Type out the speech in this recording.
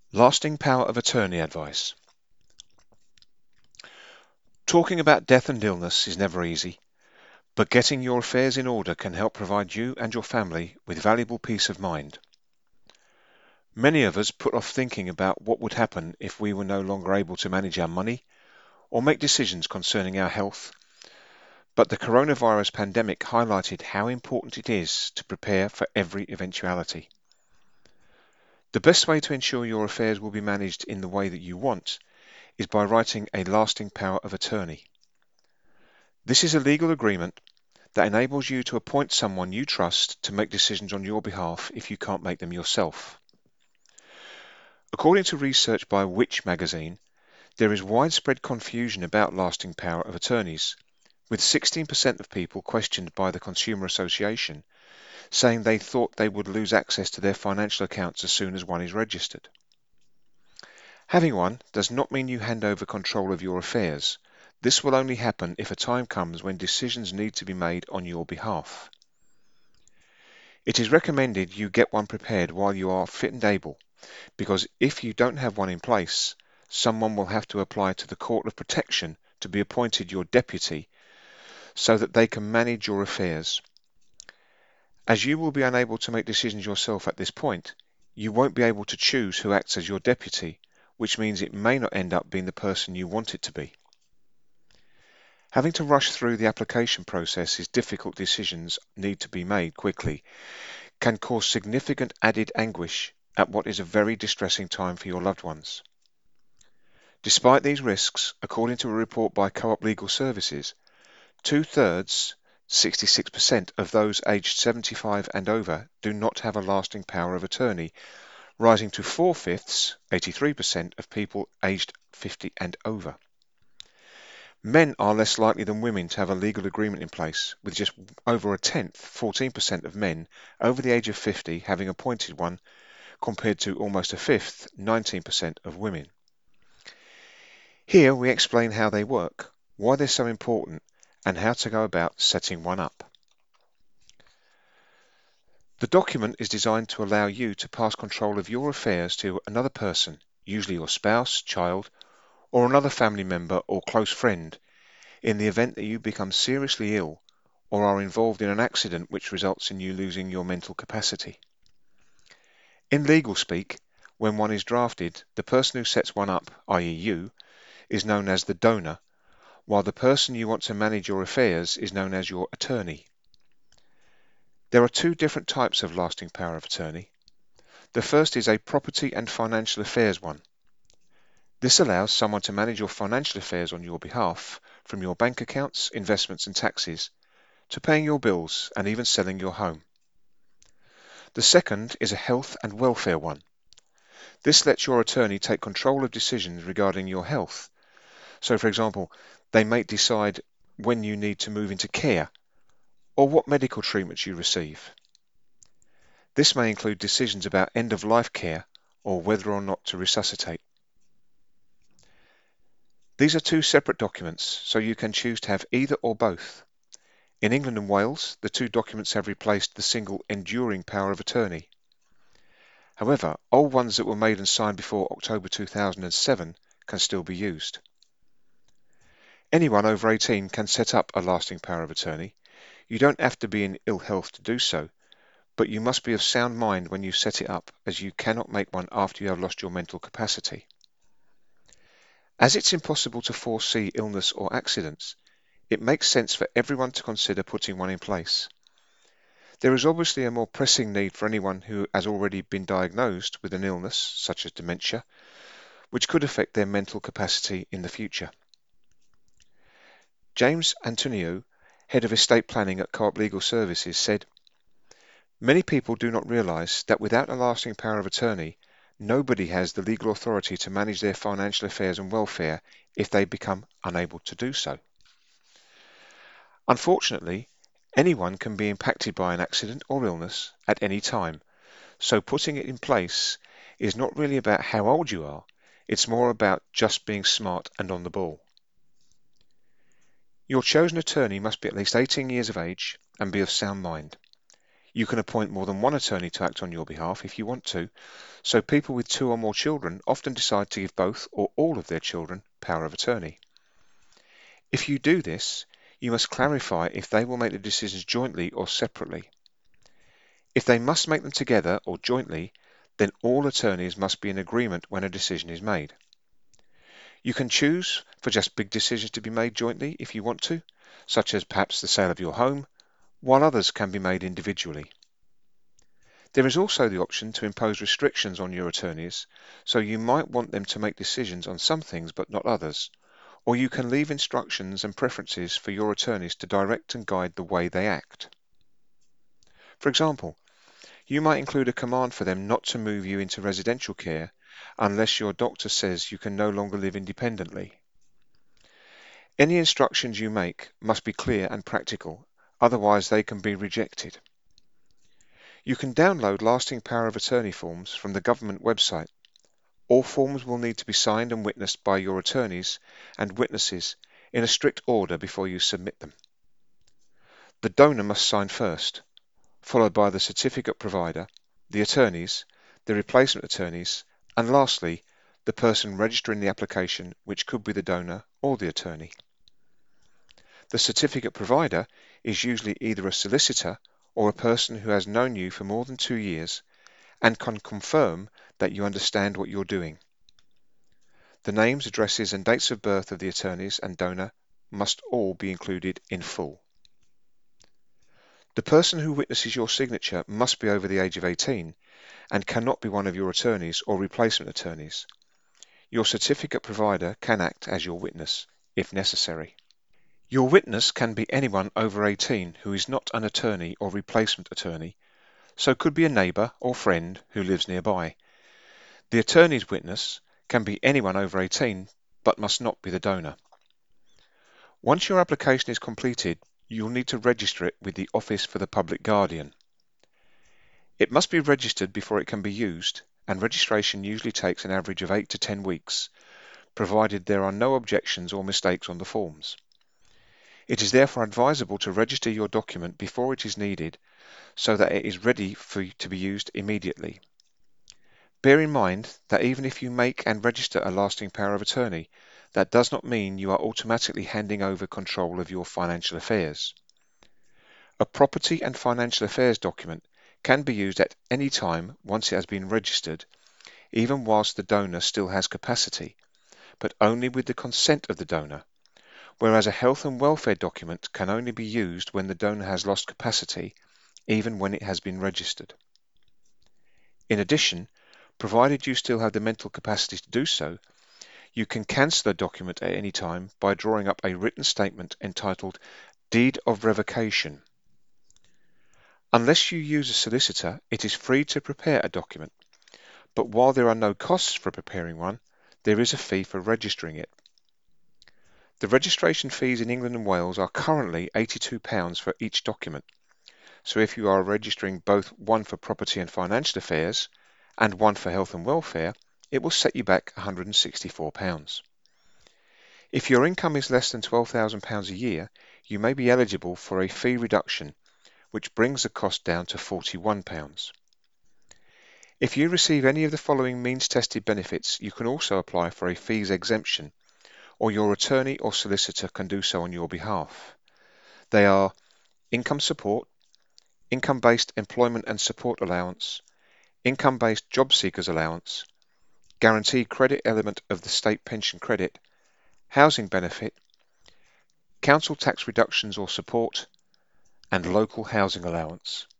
Lasting power of attorney advice. Talking about death and illness is never easy, but getting your affairs in order can help provide you and your family with valuable peace of mind. Many of us put off thinking about what would happen if we were no longer able to manage our money or make decisions concerning our health, but the coronavirus pandemic highlighted how important it is to prepare for every eventuality. The best way to ensure your affairs will be managed in the way that you want is by writing a lasting power of attorney. This is a legal agreement that enables you to appoint someone you trust to make decisions on your behalf if you can't make them yourself. According to research by Which magazine, there is widespread confusion about lasting power of attorneys, with 16% of people questioned by the Consumer Association saying they thought they would lose access to their financial accounts as soon as one is registered. Having one does not mean you hand over control of your affairs. This will only happen if a time comes when decisions need to be made on your behalf. It is recommended you get one prepared while you are fit and able, because if you don't have one in place, someone will have to apply to the Court of Protection to be appointed your deputy so that they can manage your affairs. As you will be unable to make decisions yourself at this point, you won't be able to choose who acts as your deputy, which means it may not end up being the person you want it to be. Having to rush through the application process as difficult decisions need to be made quickly can cause significant added anguish at what is a very distressing time for your loved ones. Despite these risks, according to a report by Co-op Legal Services, 2/3, 66% of those aged 75 and over do not have a lasting power of attorney, rising to 4/5, 83% of people aged 50 and over. Men are less likely than women to have a legal agreement in place, with just over a tenth, 14% of men over the age of 50 having appointed one, compared to almost a fifth, 19% of women. Here we explain how they work, why they're so important, and how to go about setting one up. The document is designed to allow you to pass control of your affairs to another person, usually your spouse, child, or another family member or close friend, in the event that you become seriously ill or are involved in an accident which results in you losing your mental capacity. In legal speak, when one is drafted, the person who sets one up, i.e. you, is known as the donor, while the person you want to manage your affairs is known as your attorney. There are two different types of lasting power of attorney. The first is a property and financial affairs one. This allows someone to manage your financial affairs on your behalf, from your bank accounts, investments and taxes, to paying your bills and even selling your home. The second is a health and welfare one. This lets your attorney take control of decisions regarding your health. So, for example, they may decide when you need to move into care or what medical treatments you receive. This may include decisions about end-of-life care or whether or not to resuscitate. These are two separate documents, so you can choose to have either or both. In England and Wales, the two documents have replaced the single enduring power of attorney. However, old ones that were made and signed before October 2007 can still be used. Anyone over 18 can set up a lasting power of attorney. You don't have to be in ill health to do so, but you must be of sound mind when you set it up, as you cannot make one after you have lost your mental capacity. As it's impossible to foresee illness or accidents, it makes sense for everyone to consider putting one in place. There is obviously a more pressing need for anyone who has already been diagnosed with an illness, such as dementia, which could affect their mental capacity in the future. James Antonio, Head of Estate Planning at Co-op Legal Services, said, "Many people do not realise that without a lasting power of attorney, nobody has the legal authority to manage their financial affairs and welfare if they become unable to do so." Unfortunately, anyone can be impacted by an accident or illness at any time, so putting it in place is not really about how old you are, it's more about just being smart and on the ball. Your chosen attorney must be at least 18 years of age and be of sound mind. You can appoint more than one attorney to act on your behalf if you want to, so people with 2 or more children often decide to give both or all of their children power of attorney. If you do this, you must clarify if they will make the decisions jointly or separately. If they must make them together or jointly, then all attorneys must be in agreement when a decision is made. You can choose for just big decisions to be made jointly if you want to, such as perhaps the sale of your home, while others can be made individually. There is also the option to impose restrictions on your attorneys, so you might want them to make decisions on some things but not others, or you can leave instructions and preferences for your attorneys to direct and guide the way they act. For example, you might include a command for them not to move you into residential care unless your doctor says you can no longer live independently. Any instructions you make must be clear and practical, otherwise they can be rejected. You can download lasting power of attorney forms from the government website. All forms will need to be signed and witnessed by your attorneys and witnesses in a strict order before you submit them. The donor must sign first, followed by the certificate provider, the attorneys, the replacement attorneys, and lastly, the person registering the application, which could be the donor or the attorney. The certificate provider is usually either a solicitor or a person who has known you for more than 2 years and can confirm that you understand what you're doing. The names, addresses, and dates of birth of the attorneys and donor must all be included in full. The person who witnesses your signature must be over the age of 18 and cannot be one of your attorneys or replacement attorneys. Your certificate provider can act as your witness, if necessary. Your witness can be anyone over 18 who is not an attorney or replacement attorney, so could be a neighbour or friend who lives nearby. The attorney's witness can be anyone over 18, but must not be the donor. Once your application is completed, you'll need to register it with the Office for the Public Guardian. It must be registered before it can be used, and registration usually takes an average of 8 to 10 weeks, provided there are no objections or mistakes on the forms. It is therefore advisable to register your document before it is needed, so that it is ready to be used immediately. Bear in mind that even if you make and register a lasting power of attorney, that does not mean you are automatically handing over control of your financial affairs. A property and financial affairs document can be used at any time once it has been registered, even whilst the donor still has capacity, but only with the consent of the donor, whereas a health and welfare document can only be used when the donor has lost capacity, even when it has been registered. In addition, provided you still have the mental capacity to do so, you can cancel a document at any time by drawing up a written statement entitled Deed of Revocation. Unless you use a solicitor, it is free to prepare a document, but while there are no costs for preparing one, there is a fee for registering it. The registration fees in England and Wales are currently £82 for each document, so if you are registering both one for property and financial affairs and one for health and welfare, it will set you back £164. If your income is less than £12,000 a year, you may be eligible for a fee reduction, which brings the cost down to £41. If you receive any of the following means-tested benefits, you can also apply for a fees exemption, or your attorney or solicitor can do so on your behalf. They are income support, income-based employment and support allowance, income-based job seekers allowance, guaranteed credit element of the state pension credit, housing benefit, council tax reductions or support, and local housing allowance.